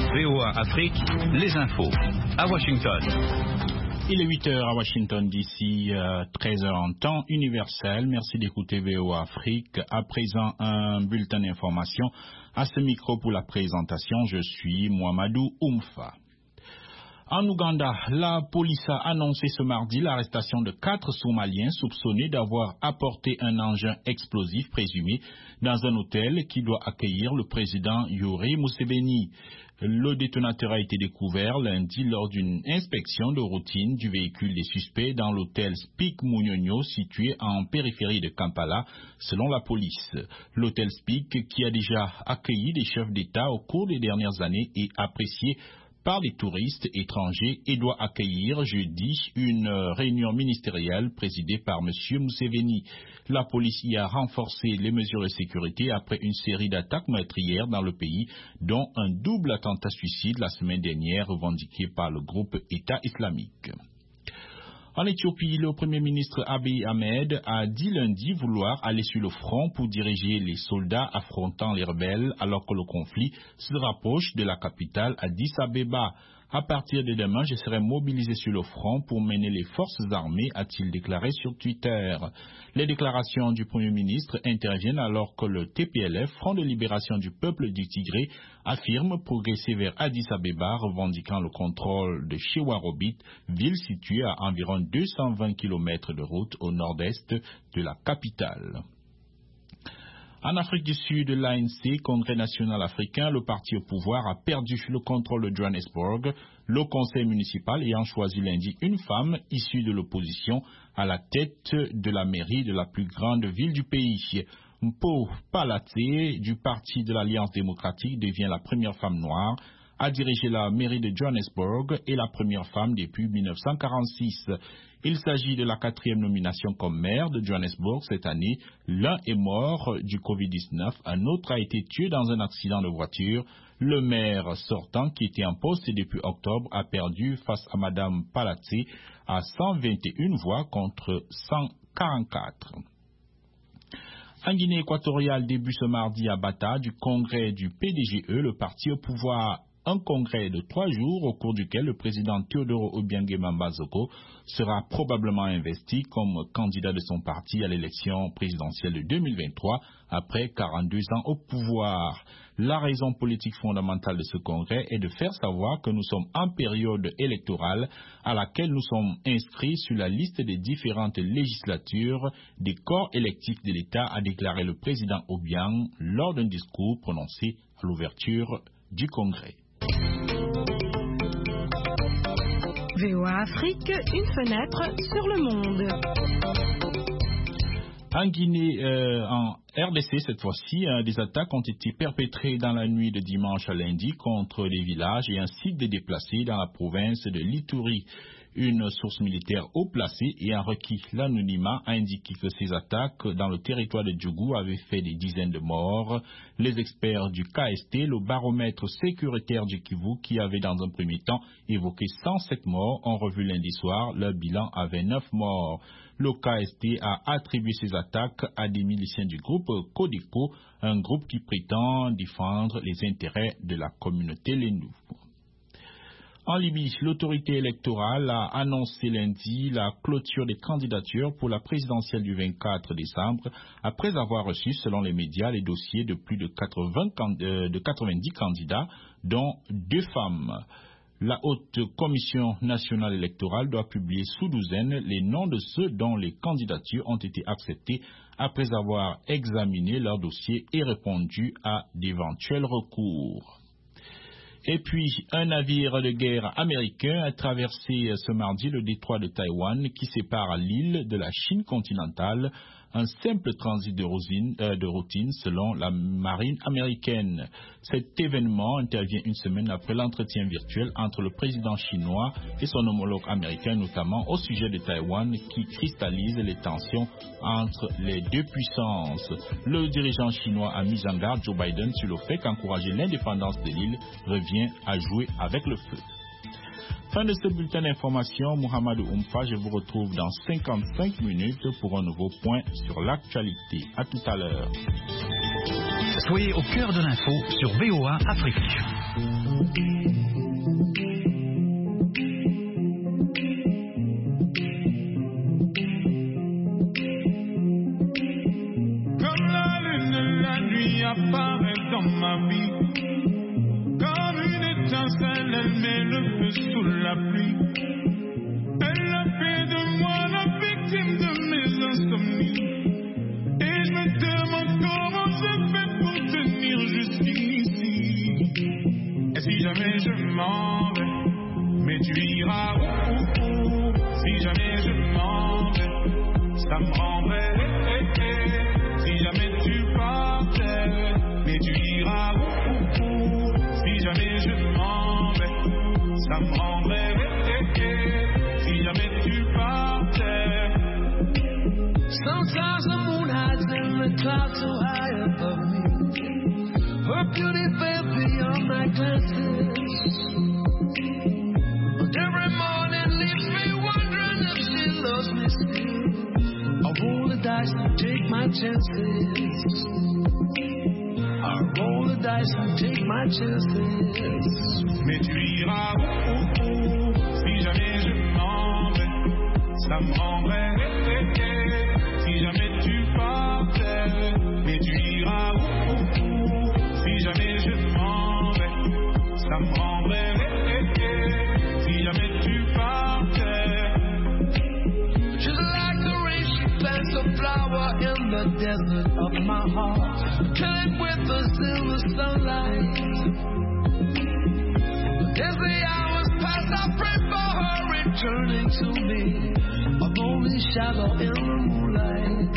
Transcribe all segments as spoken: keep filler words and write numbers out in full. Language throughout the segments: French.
V O A Afrique, les infos. À Washington. Il est huit heures à Washington D C, euh, treize heures en temps universel. Merci d'écouter V O A Afrique. À présent, un bulletin d'information. À ce micro pour la présentation, je suis Mohamedou Oumfa. En Ouganda, la police a annoncé ce mardi l'arrestation de quatre Somaliens soupçonnés d'avoir apporté un engin explosif présumé dans un hôtel qui doit accueillir le président Yoweri Museveni. Le détonateur a été découvert lundi lors d'une inspection de routine du véhicule des suspects dans l'hôtel Speak Munyonyo situé en périphérie de Kampala, selon la police. L'hôtel Speak, qui a déjà accueilli des chefs d'État au cours des dernières années, est apprécié par des touristes étrangers et doit accueillir jeudi une réunion ministérielle présidée par M. Museveni. La police y a renforcé les mesures de sécurité après une série d'attaques meurtrières dans le pays, dont un double attentat suicide la semaine dernière revendiqué par le groupe État islamique. En Éthiopie, le Premier ministre Abiy Ahmed a dit lundi vouloir aller sur le front pour diriger les soldats affrontant les rebelles alors que le conflit se rapproche de la capitale Addis Abeba. À partir de demain, je serai mobilisé sur le front pour mener les forces armées, a-t-il déclaré sur Twitter. Les déclarations du Premier ministre interviennent alors que le T P L F, Front de libération du peuple du Tigré, affirme progresser vers Addis Abeba, revendiquant le contrôle de Shewarobit, ville située à environ deux cent vingt kilomètres de route au nord-est de la capitale. En Afrique du Sud, l'A N C, Congrès national africain, le parti au pouvoir, a perdu le contrôle de Johannesburg, le conseil municipal ayant choisi lundi une femme issue de l'opposition à la tête de la mairie de la plus grande ville du pays. Mpo Palace, du parti de l'Alliance démocratique, devient la première femme noire à diriger la mairie de Johannesburg et la première femme depuis mille neuf cent quarante-six. Il s'agit de la quatrième nomination comme maire de Johannesburg cette année. L'un est mort du covid dix-neuf, un autre a été tué dans un accident de voiture. Le maire sortant, qui était en poste depuis octobre, a perdu face à Madame Palace à cent vingt et une voix contre cent quarante-quatre. En Guinée équatoriale, début ce mardi à Bata du congrès du P D G E, le parti au pouvoir. Un congrès de trois jours au cours duquel le président Teodoro Obiang Nguema Soko sera probablement investi comme candidat de son parti à l'élection présidentielle de deux mille vingt-trois après quarante-deux ans au pouvoir. La raison politique fondamentale de ce congrès est de faire savoir que nous sommes en période électorale à laquelle nous sommes inscrits sur la liste des différentes législatures des corps électifs de l'État, a déclaré le président Obiang lors d'un discours prononcé à l'ouverture du congrès. V O A Afrique, une fenêtre sur le monde. En Guinée, euh, en R D C cette fois-ci, euh, des attaques ont été perpétrées dans la nuit de dimanche à lundi contre des villages et un site de déplacés dans la province de l'Ituri. Une source militaire haut placée ayant requis l'anonymat a indiqué que ces attaques dans le territoire de Djougou avaient fait des dizaines de morts. Les experts du K S T, le baromètre sécuritaire du Kivu, qui avait dans un premier temps évoqué cent sept morts, ont revu lundi soir leur bilan à vingt-neuf morts. Le K S T a attribué ces attaques à des miliciens du groupe Codeco, un groupe qui prétend défendre les intérêts de la communauté Lendu. En Libye, l'autorité électorale a annoncé lundi la clôture des candidatures pour la présidentielle du vingt-quatre décembre, après avoir reçu, selon les médias, les dossiers de plus de, quatre-vingts, de quatre-vingt-dix candidats, dont deux femmes. La Haute Commission nationale électorale doit publier sous douzaine les noms de ceux dont les candidatures ont été acceptées après avoir examiné leurs dossiers et répondu à d'éventuels recours. Et puis, un navire de guerre américain a traversé ce mardi le détroit de Taïwan qui sépare l'île de la Chine continentale, un simple transit de routine, euh, de routine selon la marine américaine. Cet événement intervient une semaine après l'entretien virtuel entre le président chinois et son homologue américain, notamment au sujet de Taïwan, qui cristallise les tensions entre les deux puissances. Le dirigeant chinois a mis en garde Joe Biden sur le fait qu'encourager l'indépendance de l'île revient à jouer avec le feu. Fin de ce bulletin d'information, Mohamedou Oumfa, je vous retrouve dans cinquante-cinq minutes pour un nouveau point sur l'actualité. À tout à l'heure. Soyez au cœur de l'info sur V O A Afrique. Apparaît dans ma vie comme une étincelle, elle met le feu sous la pluie. Elle a fait de moi la victime de mes insomnies. Et je me demande comment je fais pour tenir jusqu'ici. Et si jamais je m'en vais, mais tu iras où, où, où. Si jamais je m'en vais, ça me rendrait. Si jamais tu partais, mais tu iras où, où, où. Si jamais je m'en vais, ça me rendrait. Si jamais tu partais. Sometimes the moon hides and the clouds so high above me. Her beauty fell beyond my glances. But every morning leaves me wondering if she loves me still. I roll the dice and take my chances. I roll the dice and take my chances. Mais tu iras où, où, où. Si jamais je m'en vais, ça me rendrait. Si jamais tu partais, mais tu iras où, où, où. Si jamais je m'en vais, ça me rendrait. Si jamais tu partais. Just like the rain, she plants a flower in the desert of my heart, killing with the silver sunlight. As the hours pass, I pray for her returning to me, a lonely shadow in the moonlight,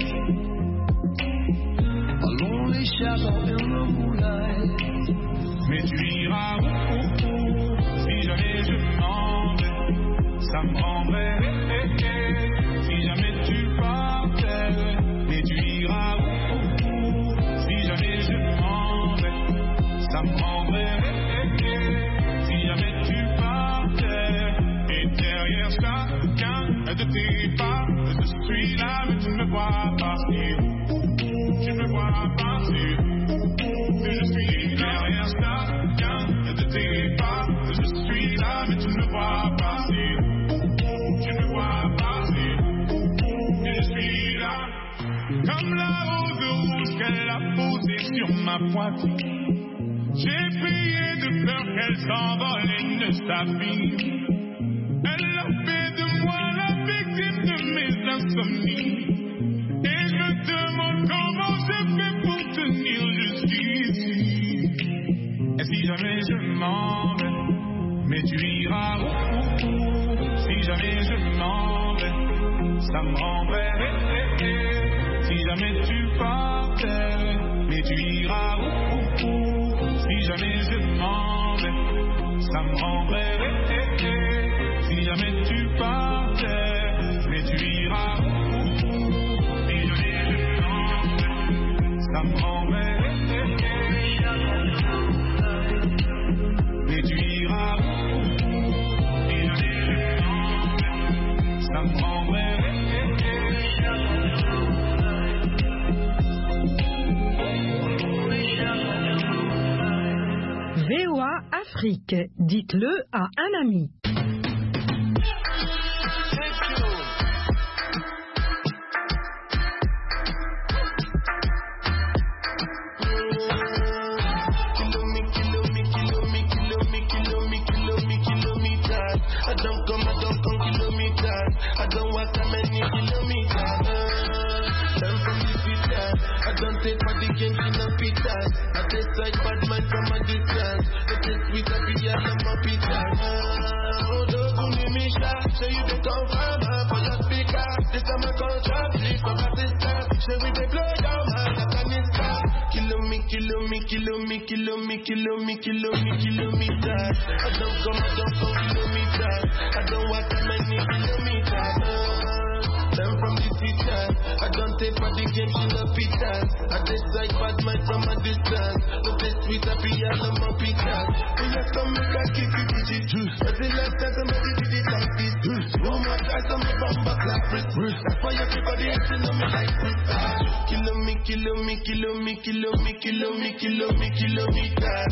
a lonely shadow in the moonlight. Mais tu iras où, où, où. Si jamais je m'en vais, ça me rendrait. Si jamais tu partais, mais tu iras où, où, où. Si jamais je m'en vais, ça me rendrait. Si jamais tu partais, et derrière chacun de tes pas, je suis là, mais tu ne me vois pas partir. Tu ne me vois pas partir. Je suis derrière chacun de tes pas, je suis là, mais tu ne me vois pas partir. Tu ne me vois pas partir. Je suis là, comme la rose rouge qu'elle a posée sur ma poitrine. J'ai prié de peur qu'elle s'envole et ne s'abîme. Elle a fait de moi la victime de mes insomnies. Et je me demande comment je fais pour tenir jusqu'ici. Et si jamais je m'en vais, mais tu iras où, où, où. Si jamais je m'en vais, ça me rendrait. Si jamais tu partais, mais tu iras où, où, où. Si jamais je m'en vais, ça me rendrait. Si jamais tu partais, mais tu iras où, où. Si jamais je m'en vais, ça me rendrait. Mais tu iras où, où. Si jamais je m'en vais, ça me rendrait. V O A Afrique, dites-le à un ami. I don't come, I don't come kilometers. I don't walk that many kilometers. Learn from the future. I don't take for the game, she no pictures. I decide bad man from a distance. The taste sweet, I be all of my pictures. Oh, don't do me, Misha. Say you the confirm for your speaker. This time I contract, sleep for my sister. Say we the blow down, man, like a nista. Kilo me, kilo me, kilo me, kilo me, kilo me, kilo me, kilometers. I don't come, I don't come kilometers. I don't walk that many kilometers. Learn from the teacher. I don't take for the game, she no pictures. I decide bad mind from a distance. No taste sweet, I be all of my pictures. When you come, make I keep it digit. But the last time somebody did it like this. No more guys on me bum back like Chris. That's why everybody acting on me like Chris. Kilo me, kilo me, kilo me, kilo me, kilo me, kilo me, kilometers.